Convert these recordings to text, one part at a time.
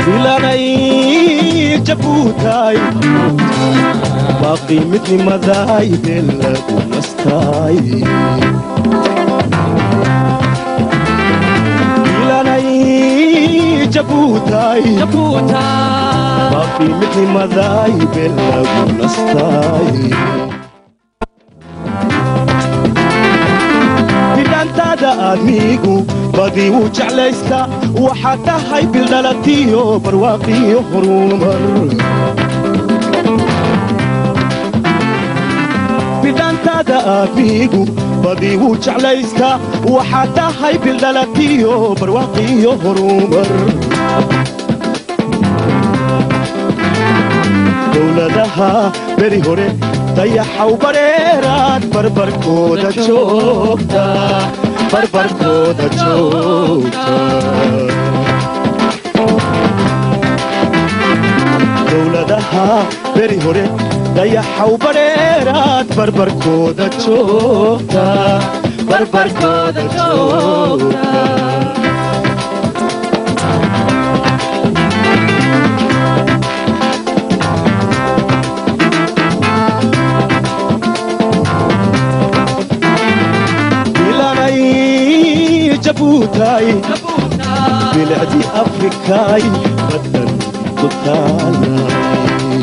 bilanay jabutay باقي مثل مذايب المستاي bilanay jabutay باقي مثل مذايب المستاي bilantada admigu badii wuu jeclaysta waxaa tahay bildhalatiyo barwaaqiyo horumar bilantada admigu badii wuu jeclaysta waxaa tahay bildhalatiyo barwaaqiyo horumar dowladaha beri hore dayaxaw bareeraad barbarkooda joogta barbarkooda joogta dowladaha beri hore dayaxaw bareeraad barbarkooda joogta barbarkooda joogta جبوتاي بلادي أفريكاي بدن تطالعي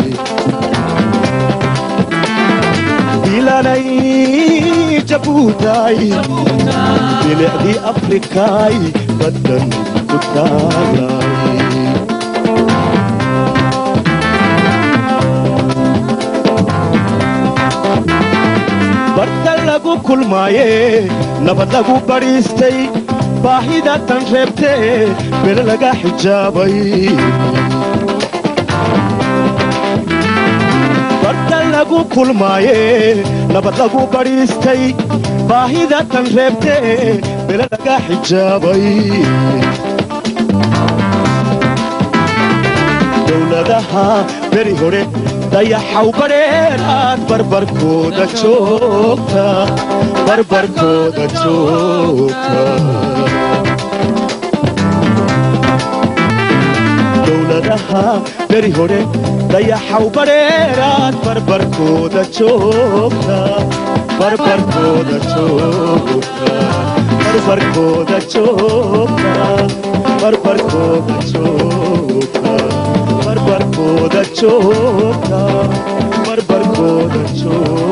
بلادي جبوتاي بلادي أفريكاي بدن تطالعي بردلقو كل مايه نبدلقو باريستي باهيدا تنجبتي بللقا حجابي بردلقو كل مايه نبدلقو باريستي باهيدا تنجبتي بللقا حجابي دولدها بري هوري dayaxaw bareeraad barbarkooda joogta barbarkooda joogta dowladaha beri hore dayaxaw bareeraad barbarkooda joogta barbarkooda joogta barbarkooda joogta barbarkooda joogta barbarkooda joogta barbarkooda joogta